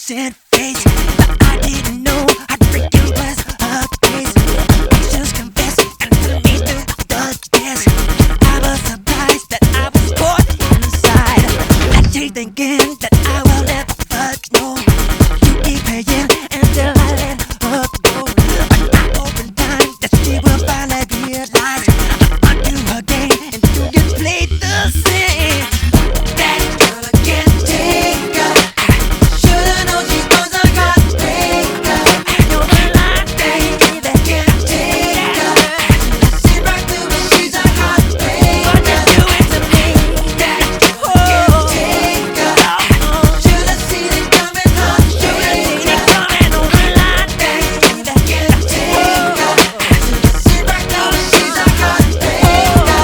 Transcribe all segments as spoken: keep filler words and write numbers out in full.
innocent face. But I didn't know heartbreaking was a case. Actions confess and put me through the test. I was surprised that I was caught inside. Actually thinking that I will never know. You keep paying until I let her go. But I open time that she will finally realize I'm undo her game and you get played the same. That girl can't take her. Shoulda known she was a heartbreaker. I know the line, baby, that can't take her. Sit right through me, she's a heartbreaker. What you doing to me? That can't take her. Shoulda seen it coming, huh? Shoulda seen it coming on the line, baby, that can't take her. Sit right through me, she's a heartbreaker.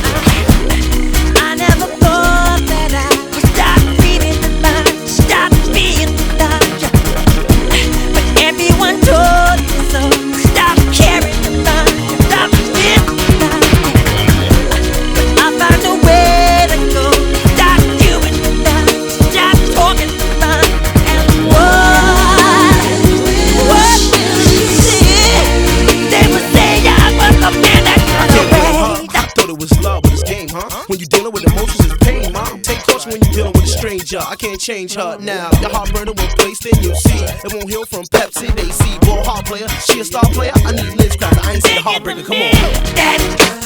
I never thought that I would stop feeling the line, stop being without you. But everyone told me so. Stop caring about you, stop being without you. But I found a way to go. Stop doing without you, stop talking about you. And what, what shit they would say I was a man that got away. I thought it was love, but it's game, huh? When you dealing with emotions, it's pain, mom. Take caution when you dealing with a stranger. I can't change her now. Your heart burning when placed in you see. It won't heal from Pepsi. They see ball hard player. She a star player. I need Liz Cracker. I ain't seen a heartbreaker. Come on. That